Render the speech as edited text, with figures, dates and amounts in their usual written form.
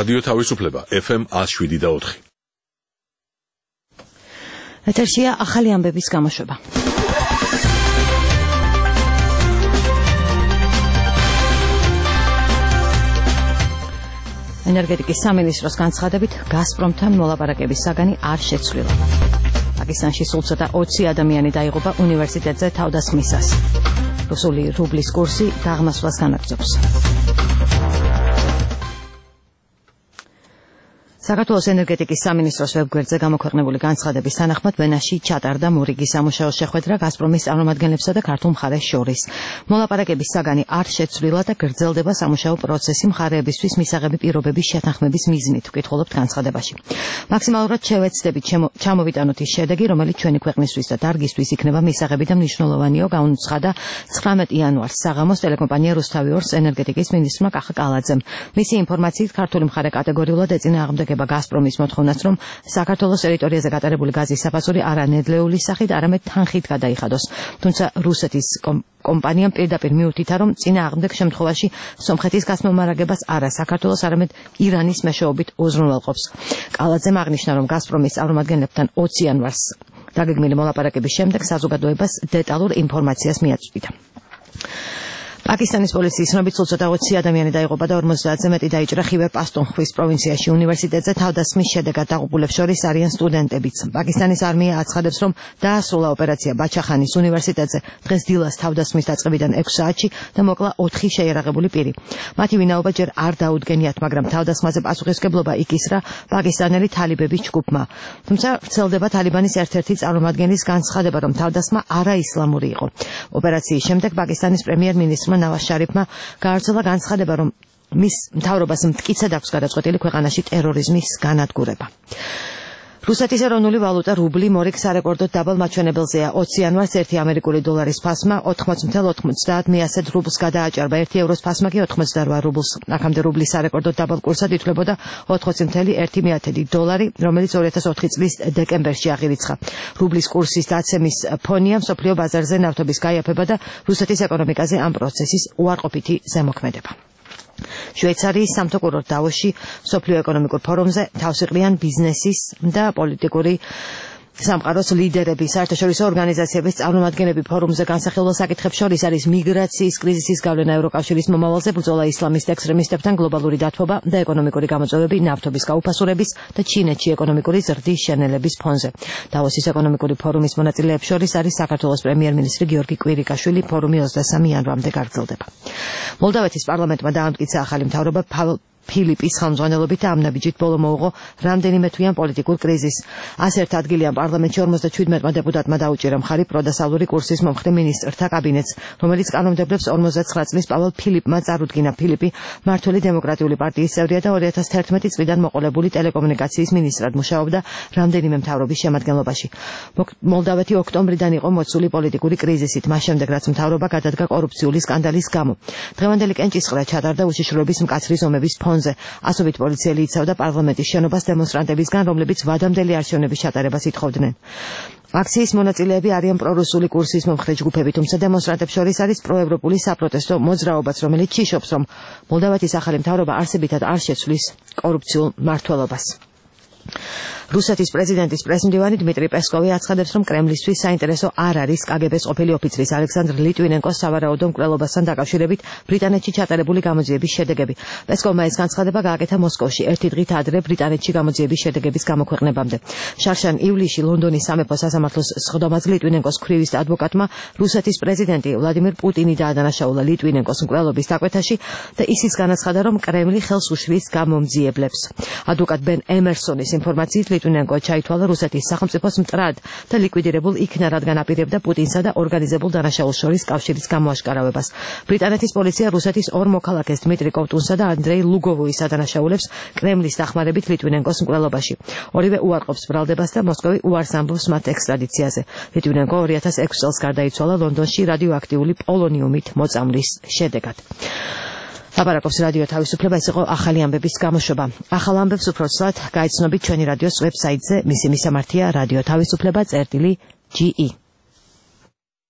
რადიო თავისუფლება FM 107.4. ეთერშია ახალი ამბების გამოშვება. ენერგეტიკის სამინისტროს განცხადებით გაზპრომთან მოლაპარაკების საგანი არ შეცვლილა. პაკისტანში სულ ცოტა 20 ადამიანი დაიღუპა უნივერსიტეტზე თავდასხმისას. რუსული რუბლის კურსი დაღმასვლას განაგრძობს. საქართველოს ენერგეტიკის სამინისტროს ვებგვერდზე გამოქვეყნებული განცხადების თანახმად ვენაში ჩატარდა მორიგი სამუშაო შეხვედრა გაზპრომის წარმომადგენლებსა და ქართულ მხარეს შორის. მოლაპარაკების საგანი არ შეცვლილა და გრძელდება სამუშაო პროცესი მხარეებისთვის მისაღები პირობების შეთანხმების მიზნით, ვკითხულობთ განცხადებაში. მაქსიმალურად შევეცდებით ჩამოვიტანოთ ის შედეგი, რომელიც ჩვენი ქვეყნისთვის და დარგისთვის იქნება მისაღები და მნიშვნელოვანიო, გაუნცხადა 19 იანვარს საღამოს ტელეკომპანია რუსთავი-2-ს ენერგეტიკის მინისტრმა კახა კალაძემ. მისი ინფორმაციით ქართული მხარე კატეგორიულად ეწინააღმდეგება გაზპრომის მოთხოვნას, რომ საქართველოს ტერიტორიაზე გატარებული გაზის საფასური არა ნედლეული სახით, არამედ თანხით გადაიხადოს. თუმცა რუსეთის კომპანიამ პირდაპირ მიუთითა, რომ წინააღმდეგ შემთხვევაში სომხეთის გასმომარაგებას არა საქართველოს, არამედ ირანის მეშვეობით უზრუნველყოფს. კალაძემ აღნიშნა, რომ გაზპრომის წარმომადგენლებთან 20 იანვარს დაგეგმილი მოლაპარაკების შემდეგ საზოგადოებას დეტალურ ინფორმაციას მიაწვდიდა. პაკისტანის პოლიციის ცნობით სულ ცოტა 20 ადამიანი დაიღუპა და 50-ზე მეტი დაიჭრა ხივერ პასტუნხვის პროვინციაში უნივერსიტეტზე თავდასხმის შედეგად დაღუპულებს შორის არიან სტუდენტებიც. პაკისტანის არმია აცხადებს, რომ დაასრულა ოპერაცია ბაჩახანის უნივერსიტეტზე დღეს დილას თავდასხმის დაწყებიდან 6 საათში და მოკლა 4 შეიარაღებული პირი. მათი ვინაობა ჯერ არ დაუდგენიათ, მაგრამ თავდასხმაზე პასუხისმგებლობა იკისრა პაკისტანელი თალიბების ჯგუფმა. თუმცა ვრცელდება თალიბანის ერთ-ერთი წარმომადგენლის განცხადება, რომ თავდასხმა არაისლამური იყო. ოპერაციის შემდეგ პაკისტანის პრემიერ-მინისტრმა ნავაზ შარიფმა გაავრცელა განცხადება, რომ მის მთავრობას მტკიცედ აქვს გადაწყვეტილი ქვეყანაში ტერორიზმის განადგურება. რუსეთის ეროვნული ვალუტა რუბლი მორიგ სარეკორდო დაბალ მაჩვენებელზეა. 20 იანვარს 1 ამერიკული დოლარის ფასმა 80.90 მიასეთ რუბლს გადააჭარბა. 1 ევროს ფასმა კი 88 რუბლს. აქამდე რუბლის სარეკორდო დაბალ კურსად ითვლებოდა 80.1 დოლარი, რომელიც 2004 წლის დეკემბერში აღირიცხა. რუბლის კურსის დაცემის ფონია მსოფლიო ბაზარზე ნავთობის გაიაფება და რუსეთის ეკონომიკაზე ამ პროცესის უარყოფითი ზემოქმედება. შვეიცარიის სამთო-კურორტ დავოსში მსოფლიო ეკონომიკურ ფორუმზე თავს იყრიან ბიზნესის და პოლიტიკური სამყაროს ლიდერები, საერთაშორისო ორგანიზაციების წარმომადგენლები. ფორუმზე განსახილველ საკითხებს შორის არის მიგრაციის კრიზისის გავლენა ევროკავშირის მომავალზე, ბრძოლა ისლამისტ ექსტრემისტებთან, გლობალური დათბობა და ეკონომიკური გამოწვევები ნავთობის გაუფასურების და ჩინეთში ეკონომიკური ზრდის შენელების ფონზე. დავოსის ეკონომიკური ფორუმის მონაწილეებს შორის არის საქართველოს პრემიერ-მინისტრი გიორგი კვირიკაშვილი. ფორუმი 23 იანვრამდე გაგრძელდება. მოლდავეთის პარლამენტმა დაამტკიცა ახალი მთავრობა ფილიპის ხელმძღვანელობით ამ ნაბიჯით ბოლო მოუღო რამდენიმე თვიან პოლიტიკურ კრიზისს. 101 ადგილიან პარლამენტში 57-მა დეპუტატმა დაუჭირა მხარი პროდასალური კურსის მომხრე მინისტრთა კაბინეტს, რომელიც კანონმდებლებს 59 წლის პავალ ფილიპმა წარუდგინა. ფილიპი მმართველი დემოკრატიული პარტიის წევრია და 2011 წლიდან მოყოლებული ტელეკომუნიკაციის მინისტრად მუშაობდა რამდენიმე მთავრობის შემადგენლობაში. მოლდავეთი ოქტომბრიდან იყო მოცული პოლიტიკური კრიზისით, მას შემდეგ რაც მთავრობა გადადგა კორუფციული სკანდალის გამო. დღევანდელი კენჭისყრა ჩატარდა უშიშროების მკაცრი ზომების ფონზე. ასობით პოლიციელი იცავდა პარლამენტის შენობას დემონსტრანტებისგან, რომლებიც ვადამდელი არჩევნების ჩატარებას ითხოვდნენ. აქციის მონაწილეები არიან პრორუსული კურსის მომხრე ჯგუფები, თუმცა დემონსტრანტებს შორის არის პროევროპული საპროტესტო მოძრაობაც, რომელიც ჭიშობს, რომ მოლდავეთის ახალი მთავრობა არსებითად არ შეცვლის კორუფციულ მმართველობას. რუსეთის პრეზიდენტის პრესმდივანი დმიტრი პესკოვი აცხადებს, რომ კრემლისთვის საინტერესო არ არის კგბ-ს ყოფილი ოფიცრის ალექსანდრ ლიტვინენკოს სავარაუდო მკვლელობასთან დაკავშირებით ბრიტანეთში ჩატარებული გამოძიების შედეგები. პესკოვმა ეს განცხადება გააკეთა მოსკოვში, ერთი დღით ადრე ბრიტანეთში გამოძიების შედეგების გამოქვეყნებამდე. შარშან ივლისში ლონდონის სამეფო სასამართლოს სხდომაზე ლიტვინენკოს ქვრივის ადვოკატმა რუსეთის პრეზიდენტი ვლადიმირ პუტინი დაადანაშაულა ლიტვინენკოს მკვლელობის დაკვეთაში და ისიც განაცხადა, რომ კრემლი ხელს უშლის გამომძიებლებს. ადვოკატ ბენ ემერსონის ინფორმაციით ლიტვინენკო ჩაითვალა რუსეთის სახელმწიფოს მტრად და ლიკვიდირებულ იქნა, რადგან აპირებდა პუტინსა და ორგანიზებულ დანაშაულს შორის კავშირის გამოაშკარავებას. ბრიტანეთის პოლიცია რუსეთის ორ მოქალაქეს დმიტრი კოვტუნსა და ანდრეი ლუგოვოის ადანაშაულებს კრემლის დახმარებით ლიტვინენკოს მკვლელობაში. ორივე უარყოფს ბრალდებას და მოსკოვი უარს ამბობს მათ ექსტრადიციაზე. ლიტვინენკო 2006 წელს გარდაიცვალა ლონდონში რადიოაქტიული პოლონიუმით მოწამვლის შედეგად. ლაპარაკობს რადიო თავისუფლება, ეს იყო ახალი ამბების გამოშვება. ახალ ამბებს უფრო ცუდად გაიცნობით ჩვენი რადიოს ვებსაიტზე, მისი მისამართია რადიო თავისუფლება.ge